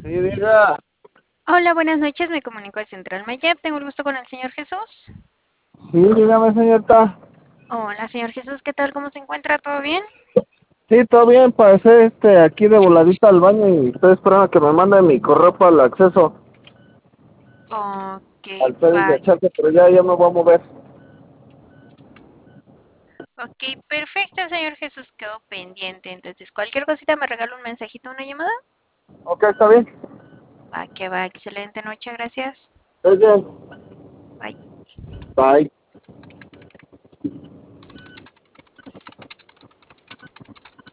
Sí, diga. Hola, buenas noches. Me comunico de Central Mayep. Tengo el gusto con el señor Jesús. Sí, dígame, señorita. Hola, señor Jesús. ¿Qué tal? ¿Cómo se encuentra? ¿Todo bien? Sí, todo bien, pasé aquí de voladita al baño y estoy esperando a que me mande mi correo para el acceso Ok, al FedEx va. de Achaque, pero ya me voy a mover. Ok, perfecto, señor Jesús. Quedó pendiente. Entonces, cualquier cosita me regala un mensajito, una llamada. Ok, está bien. Va, que va. Excelente noche. Gracias. Es bien. Bye. Bye.